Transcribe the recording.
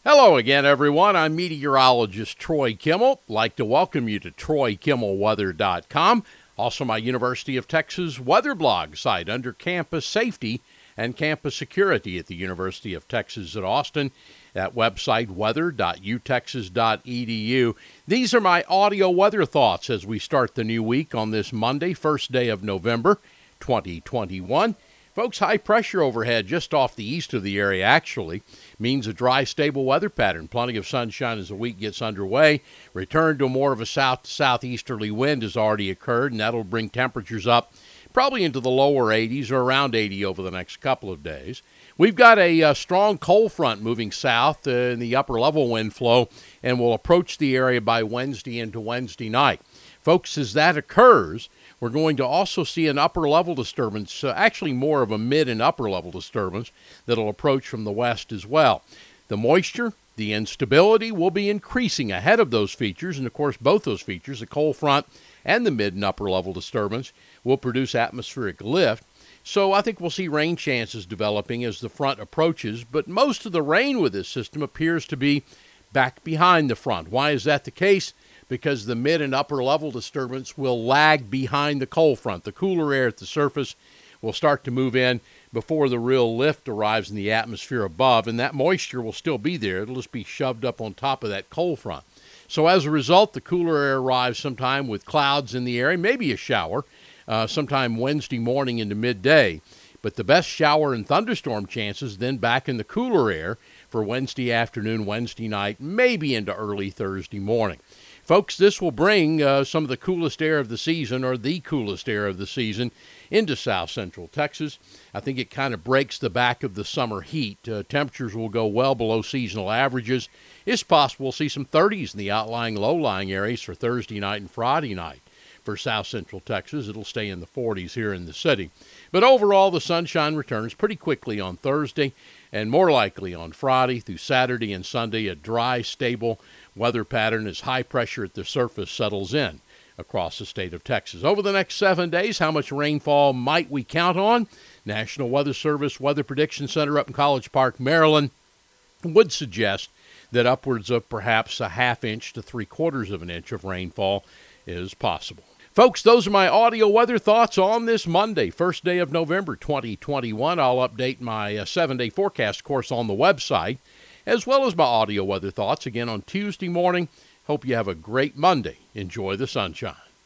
Hello again, everyone. I'm meteorologist Troy Kimmel. I'd like to welcome you to TroyKimmelWeather.com, also my University of Texas weather blog site under campus safety and campus security at the University of Texas at Austin. That website, weather.utexas.edu. These are my audio weather thoughts as we start the new week on this Monday, first day of November, 2021. Folks, high pressure overhead just off the east of the area actually means a dry, stable weather pattern. Plenty of sunshine as the week gets underway. Return to more of a south-to-southeasterly wind has already occurred, and that'll bring temperatures up probably into the lower 80s or around 80 over the next couple of days. We've got a strong cold front moving south in the upper-level wind flow and will approach the area by Wednesday into Wednesday night. Folks, as that occurs, we're going to also see an upper-level disturbance, actually more of a mid- and upper-level disturbance that'll approach from the west as well. The moisture, the instability will be increasing ahead of those features, and of course both those features, the cold front and the mid- and upper-level disturbance, will produce atmospheric lift. So I think we'll see rain chances developing as the front approaches, but most of the rain with this system appears to be back behind the front. Why is that the case? Because the mid and upper level disturbance will lag behind the cold front. The cooler air at the surface will start to move in before the real lift arrives in the atmosphere above, and that moisture will still be there. It'll just be shoved up on top of that cold front. So as a result, the cooler air arrives sometime with clouds in the area, maybe a shower, sometime Wednesday morning into midday. But the best shower and thunderstorm chances then back in the cooler air for Wednesday afternoon, Wednesday night, maybe into early Thursday morning. Folks, this will bring some of the coolest air of the season, or the coolest air of the season, into south central Texas. I think it kind of breaks the back of the summer heat. Temperatures will go well below seasonal averages. It's possible we'll see some 30s in the outlying, low-lying areas for Thursday night and Friday night. For south central Texas, it'll stay in the 40s here in the city. But overall, the sunshine returns pretty quickly on Thursday, and more likely on Friday through Saturday and Sunday, a dry, stable weather pattern as high pressure at the surface settles in across the state of Texas. Over the next 7 days, how much rainfall might we count on? National Weather Service Weather Prediction Center up in College Park, Maryland, would suggest that upwards of perhaps a half inch to 3/4 of an inch of rainfall is possible. Folks, those are my audio weather thoughts on this Monday, first day of November 2021. I'll update my 7-day forecast course on the website, as well as my audio weather thoughts again on Tuesday morning. Hope you have a great Monday. Enjoy the sunshine.